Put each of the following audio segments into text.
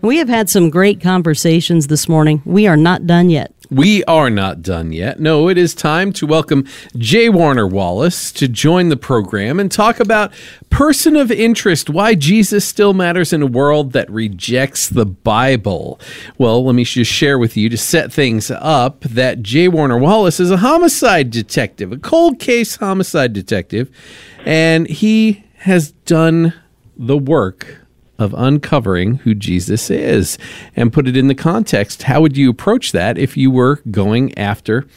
We have had some great conversations this morning. We are not done yet. We are not done yet. No, it is time to welcome J. Warner Wallace to join the program and talk about Person of Interest, why Jesus still matters in a world that rejects the Bible. Well, let me just share with you to set things up that J. Warner Wallace is a homicide detective, a cold case homicide detective, and he has done the work of uncovering who Jesus is. And put it in the context, how would you approach that if you were going after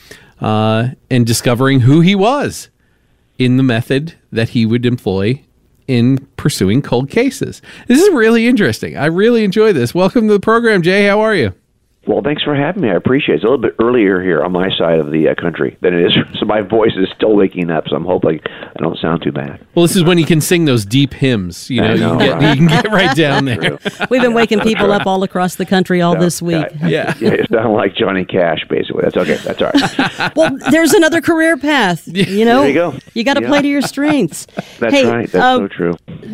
and discovering who he was in the method that he would employ in pursuing cold cases? This is really interesting. I really enjoy this. Welcome to the program, Jay. How are you? Well, thanks for having me. I appreciate it. It's a little bit earlier here on my side of the country than it is, so my voice is still waking up, so I'm hoping I don't sound too bad. Well, this is when you can sing those deep hymns. You can get right down there. We've been waking people up all across the country this week. Yeah, you sound like Johnny Cash, basically. That's okay. That's all right. Well, there's another career path. You know, there you go. You got to play to your strengths. That's right. That's so true.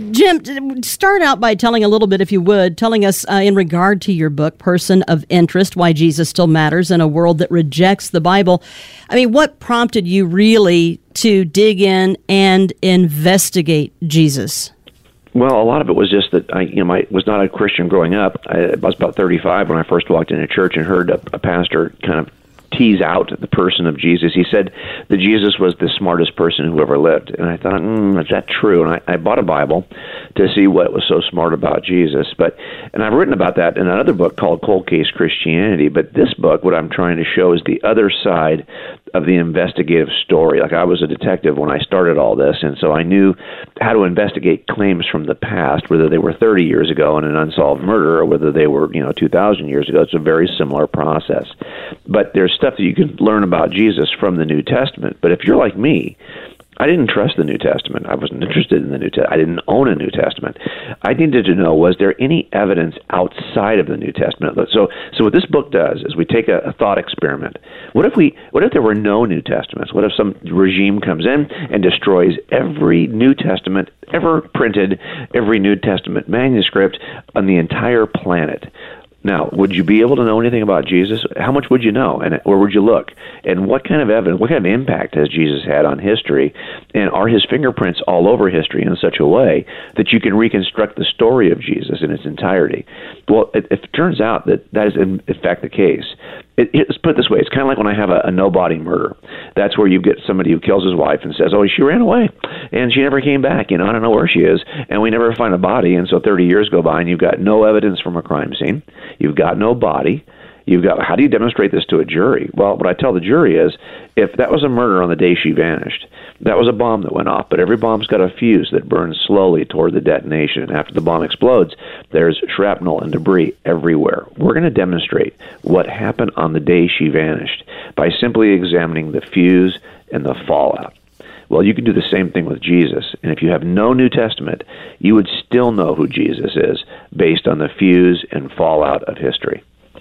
Jim, start out by telling a little bit, if you would, telling us in regard to your book, Person of Interest, Why Jesus Still Matters in a World That Rejects the Bible. I mean, what prompted you really to dig in and investigate Jesus? Well, a lot of it was just that I was not a Christian growing up. I was about 35 when I first walked into church and heard a pastor kind of tease out the person of Jesus. He said that Jesus was the smartest person who ever lived. And I thought, is that true? And I bought a Bible to see what was so smart about Jesus. And I've written about that in another book called Cold Case Christianity. But this book, what I'm trying to show is the other side of the investigative story. Like, I was a detective when I started all this, and so I knew how to investigate claims from the past, whether they were 30 years ago in an unsolved murder or whether they were 2,000 years ago. It's a very similar process. But there's stuff that you can learn about Jesus from the New Testament. But if you're like me, I didn't trust the New Testament. I wasn't interested in the New Testament. I didn't own a New Testament. I needed to know, was there any evidence outside of the New Testament? So what this book does is we take a thought experiment. What if there were no New Testaments? What if some regime comes in and destroys every New Testament ever printed, every New Testament manuscript on the entire planet? Now, would you be able to know anything about Jesus? How much would you know, and where would you look? And what kind of evidence, what kind of impact has Jesus had on history? And are his fingerprints all over history in such a way that you can reconstruct the story of Jesus in its entirety? Well, if it turns out that is in fact the case, let's put it this way. It's kind of like when I have a no-body murder. That's where you get somebody who kills his wife and says, she ran away, and she never came back. I don't know where she is, and we never find a body, and so 30 years go by, and you've got no evidence from a crime scene. You've got no body. How do you demonstrate this to a jury? Well, what I tell the jury is, if that was a murder on the day she vanished, that was a bomb that went off, but every bomb's got a fuse that burns slowly toward the detonation, and after the bomb explodes, there's shrapnel and debris everywhere. We're going to demonstrate what happened on the day she vanished by simply examining the fuse and the fallout. Well, you can do the same thing with Jesus, and if you have no New Testament, you would still know who Jesus is based on the fuse and fallout of history.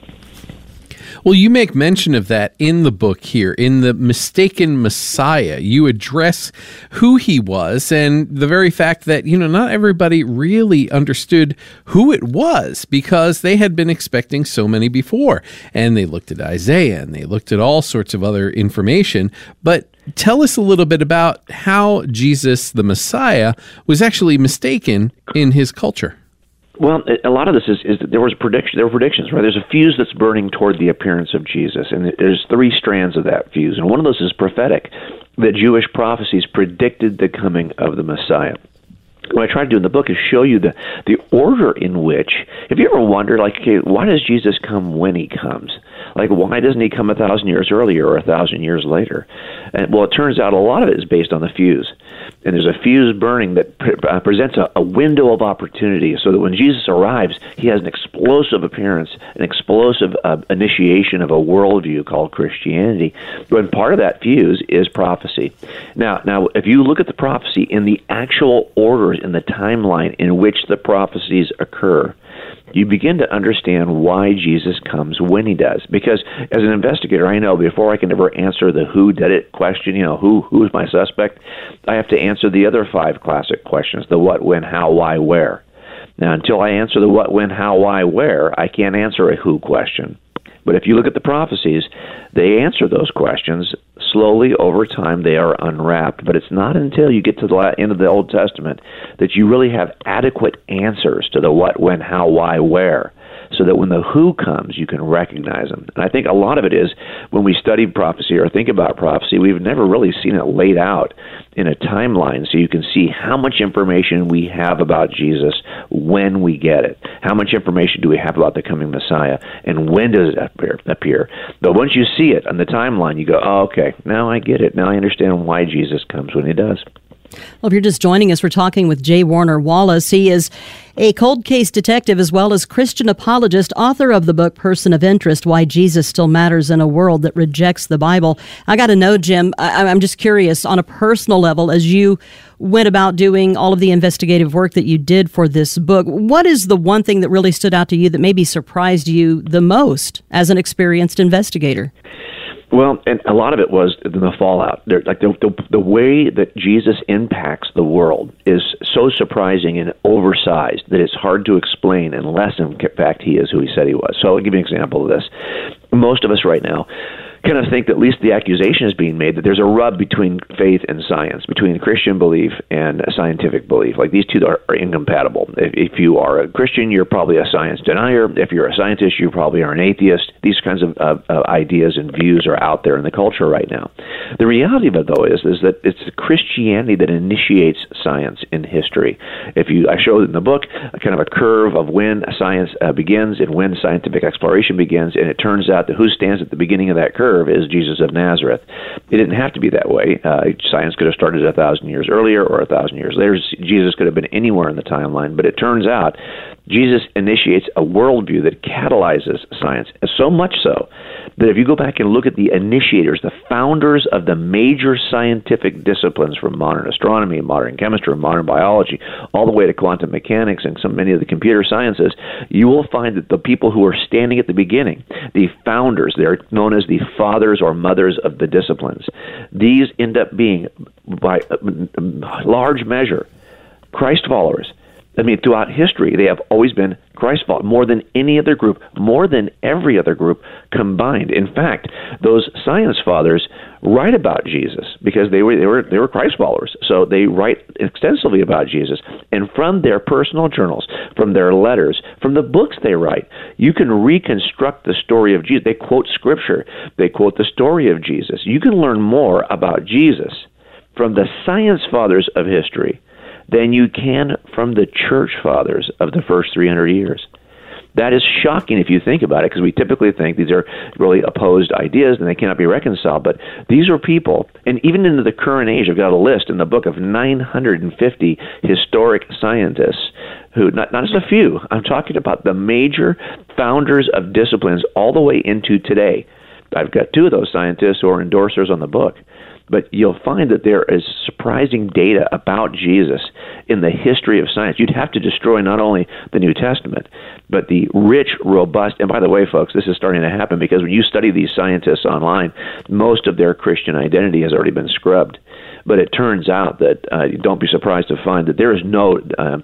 Well, you make mention of that in the book here. In The Mistaken Messiah, you address who he was and the very fact that, not everybody really understood who it was because they had been expecting so many before. And they looked at Isaiah and they looked at all sorts of other information. But tell us a little bit about how Jesus, the Messiah, was actually mistaken in his culture. Well, a lot of this is that there were predictions, right? There's a fuse that's burning toward the appearance of Jesus, and there's three strands of that fuse, and one of those is prophetic. The Jewish prophecies predicted the coming of the Messiah. What I try to do in the book is show you the order in which, have you ever wondered, why does Jesus come when he comes? Why doesn't he come 1,000 years earlier or 1,000 years later? And, well, it turns out a lot of it is based on the fuse. And there's a fuse burning that presents a window of opportunity so that when Jesus arrives, he has an explosive appearance, an explosive initiation of a worldview called Christianity. When part of that fuse is prophecy. Now, if you look at the prophecy in the actual orders in the timeline in which the prophecies occur, you begin to understand why Jesus comes when he does. Because as an investigator, I know before I can ever answer the who did it question, who is my suspect, I have to answer the other 5 classic questions, the what, when, how, why, where. Now, until I answer the what, when, how, why, where, I can't answer a who question. But if you look at the prophecies, they answer those questions slowly over time. They are unwrapped. But it's not until you get to the end of the Old Testament that you really have adequate answers to the what, when, how, why, where, so that when the who comes, you can recognize them. And I think a lot of it is when we study prophecy or think about prophecy, we've never really seen it laid out in a timeline so you can see how much information we have about Jesus when we get it. How much information do we have about the coming Messiah, and when does it appear? But once you see it on the timeline, you go, oh, okay, now I get it. Now I understand why Jesus comes when he does. Well, if you're just joining us, we're talking with J. Warner Wallace. He is a cold case detective as well as Christian apologist, author of the book Person of Interest, Why Jesus Still Matters in a World That Rejects the Bible. I got to know, Jim, I'm just curious, on a personal level, as you went about doing all of the investigative work that you did for this book, what is the one thing that really stood out to you that maybe surprised you the most as an experienced investigator? Well, and a lot of it was the fallout. Like the way that Jesus impacts the world is so surprising and oversized that it's hard to explain unless, in fact, he is who he said he was. So I'll give you an example of this. Most of us right now kind of think that at least the accusation is being made that there's a rub between faith and science, between Christian belief and scientific belief. Like these two are incompatible. If you are a Christian, you're probably a science denier. If you're a scientist, you probably are an atheist. These kinds of ideas and views are out there in the culture right now. The reality of it, though, is that it's Christianity that initiates science in history. I showed in the book a kind of a curve of when science begins and when scientific exploration begins, and it turns out that who stands at the beginning of that curve is Jesus of Nazareth. It didn't have to be that way. Science could have started 1,000 years earlier or 1,000 years later. Jesus could have been anywhere in the timeline, but it turns out Jesus initiates a worldview that catalyzes science, so much so that if you go back and look at the initiators, the founders of the major scientific disciplines from modern astronomy, modern chemistry, modern biology, all the way to quantum mechanics and many of the computer sciences, you will find that the people who are standing at the beginning, the founders, they're known as the fathers or mothers of the disciplines. These end up being, by large measure, Christ followers. I mean, throughout history, they have always been Christ followers, more than any other group, more than every other group combined. In fact, those science fathers write about Jesus because they were Christ followers. So they write extensively about Jesus. And from their personal journals, from their letters, from the books they write, you can reconstruct the story of Jesus. They quote Scripture. They quote the story of Jesus. You can learn more about Jesus from the science fathers of history than you can from the church fathers of the first 300 years. That is shocking if you think about it, because we typically think these are really opposed ideas and they cannot be reconciled. But these are people, and even into the current age, I've got a list in the book of 950 historic scientists who, not just a few, I'm talking about the major founders of disciplines all the way into today. I've got two of those scientists who are endorsers on the book. But you'll find that there is surprising data about Jesus in the history of science. You'd have to destroy not only the New Testament, but the rich, robust, and by the way, folks, this is starting to happen because when you study these scientists online, most of their Christian identity has already been scrubbed. But it turns out that don't be surprised to find that there is no,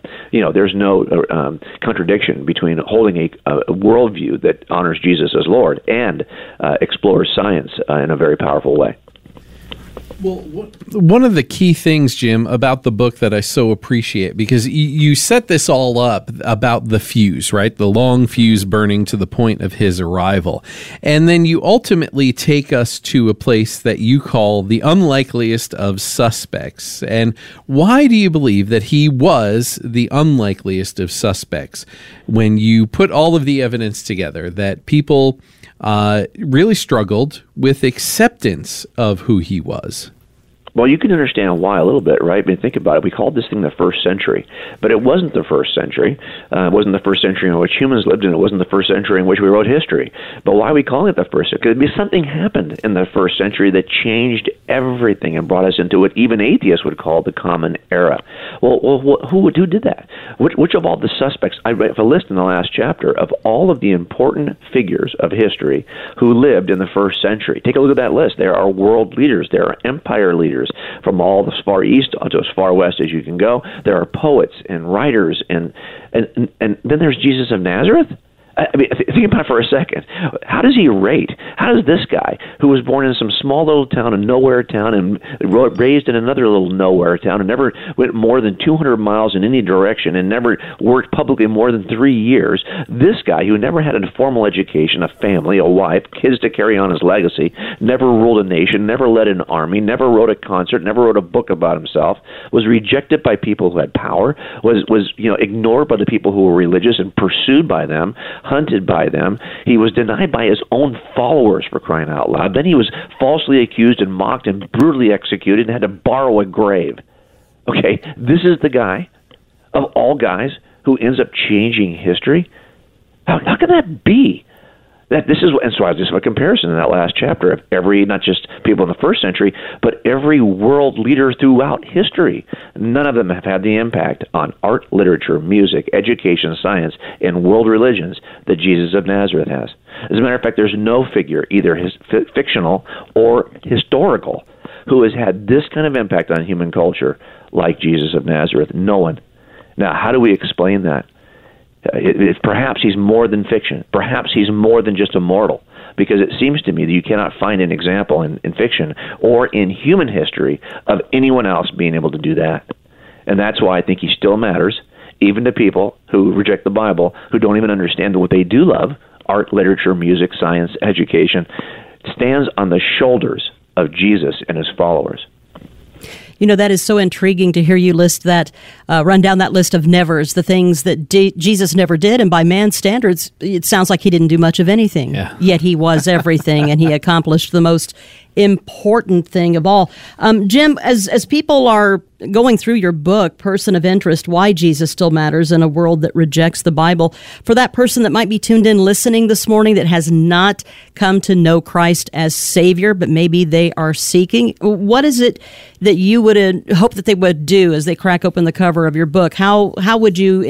contradiction between holding a worldview that honors Jesus as Lord and explores science in a very powerful way. Well, one of the key things, Jim, about the book that I so appreciate, because you set this all up about the fuse, right? The long fuse burning to the point of his arrival. And then you ultimately take us to a place that you call the unlikeliest of suspects. And why do you believe that he was the unlikeliest of suspects when you put all of the evidence together that people really struggled with acceptance of who he was? Well, you can understand why a little bit, right? I mean, think about it. We called this thing the first century, but it wasn't the first century. It wasn't the first century in which humans lived, and it wasn't the first century in which we wrote history. But why are we calling it the first century? Because something happened in the first century that changed everything and brought us into what even atheists would call the common era. Well, who did that? Which of all the suspects? I have a list in the last chapter of all of the important figures of history who lived in the first century. Take a look at that list. There are world leaders. There are empire leaders. Christians from all as far east to as far west as you can go. There are poets and writers, and then there's Jesus of Nazareth. I mean, think about it for a second. How does he rate? How does this guy, who was born in some small little town, a nowhere town, and raised in another little nowhere town, and never went more than 200 miles in any direction, and never worked publicly more than 3 years, this guy who never had a formal education, a family, a wife, kids to carry on his legacy, never ruled a nation, never led an army, never wrote a concert, never wrote a book about himself, was rejected by people who had power, was ignored by the people who were religious and pursued by them, hunted by them. He was denied by his own followers, for crying out loud. Then he was falsely accused and mocked and brutally executed and had to borrow a grave. Okay, this is the guy, of all guys, who ends up changing history? How can that be? And so I just have a comparison in that last chapter of every, not just people in the first century, but every world leader throughout history. None of them have had the impact on art, literature, music, education, science, and world religions that Jesus of Nazareth has. As a matter of fact, there's no figure, either fictional or historical, who has had this kind of impact on human culture like Jesus of Nazareth. No one. Now, how do we explain that? Perhaps he's more than fiction. Perhaps he's more than just a mortal, because it seems to me that you cannot find an example in fiction or in human history of anyone else being able to do that. And that's why I think he still matters, even to people who reject the Bible, who don't even understand that what they do love, art, literature, music, science, education, stands on the shoulders of Jesus and his followers. You know, that is so intriguing to hear you list that, run down that list of nevers, the things that Jesus never did. And by man's standards, it sounds like he didn't do much of anything. Yeah. Yet he was everything, and he accomplished the most important thing of all. Jim, as people are going through your book, Person of Interest, Why Jesus Still Matters in a World That Rejects the Bible, for that person that might be tuned in listening this morning that has not come to know Christ as Savior, but maybe they are seeking, what is it that you would hope that they would do as they crack open the cover of your book? How would you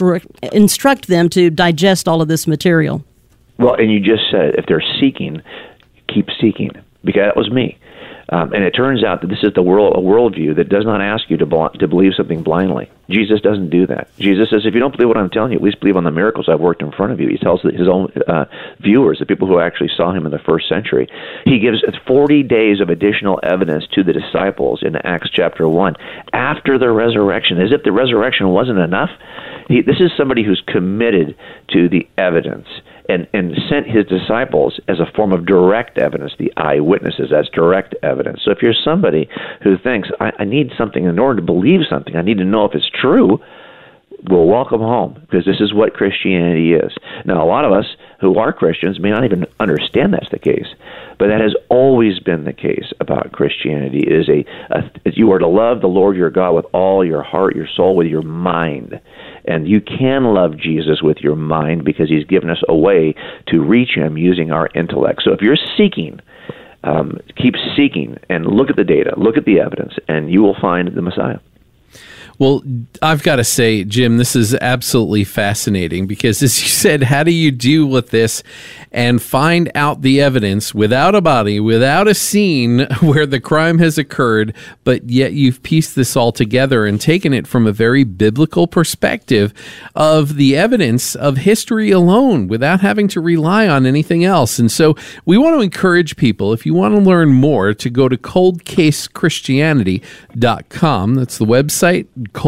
instruct them to digest all of this material? Well, and you just said, if they're seeking, keep seeking. Because that was me. And it turns out that this is a worldview that does not ask you to believe something blindly. Jesus doesn't do that. Jesus says, if you don't believe what I'm telling you, at least believe on the miracles I've worked in front of you. He tells his own viewers, the people who actually saw him in the first century. He gives 40 days of additional evidence to the disciples in Acts chapter 1 after the resurrection, as if the resurrection wasn't enough. This is somebody who's committed to the evidence and sent his disciples as a form of direct evidence, the eyewitnesses, as direct evidence. So if you're somebody who thinks, I need something in order to believe something, I need to know if it's true, well, welcome home, because this is what Christianity is. Now, a lot of us who are Christians may not even understand that's the case, but that has always been the case about Christianity. It is you are to love the Lord your God with all your heart, your soul, with your mind. And you can love Jesus with your mind because he's given us a way to reach him using our intellect. So if you're seeking, keep seeking and look at the data, look at the evidence, and you will find the Messiah. Well, I've got to say, Jim, this is absolutely fascinating because, as you said, how do you deal with this and find out the evidence without a body, without a scene where the crime has occurred, but yet you've pieced this all together and taken it from a very biblical perspective of the evidence of history alone without having to rely on anything else. And so we want to encourage people, if you want to learn more, to go to coldcasechristianity.com. That's the website,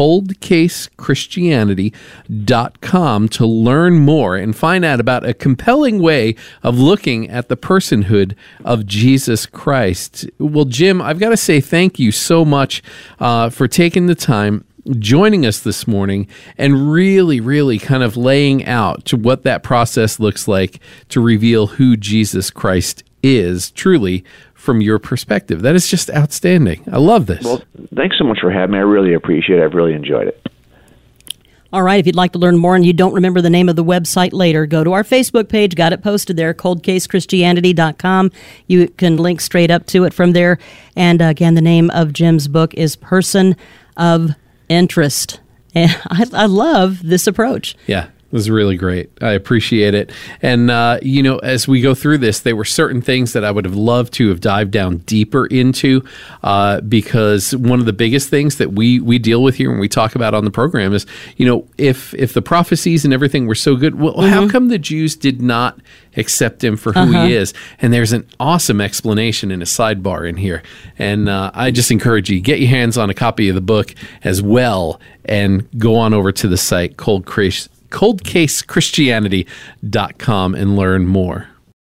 coldcasechristianity.com, to learn more and find out about a compelling way of looking at the personhood of Jesus Christ. Well, Jim, I've got to say thank you so much for taking the time, joining us this morning, and really, really kind of laying out to what that process looks like to reveal who Jesus Christ is, truly, from your perspective. That is just outstanding. I love this. Well, thanks so much for having me. I really appreciate it. I've really enjoyed it. All right, if you'd like to learn more and you don't remember the name of the website later, go to our Facebook page, got it posted there, coldcasechristianity.com. You can link straight up to it from there. And again, the name of Jim's book is Person of Interest. And I love this approach. Yeah. It was really great. I appreciate it. And, as we go through this, there were certain things that I would have loved to have dived down deeper into because one of the biggest things that we deal with here when we talk about on the program is, if the prophecies and everything were so good, well, how come the Jews did not accept him for who he is? And there's an awesome explanation in a sidebar in here. And I just encourage you, get your hands on a copy of the book as well and go on over to the site, coldcasechristianity.com, and learn more.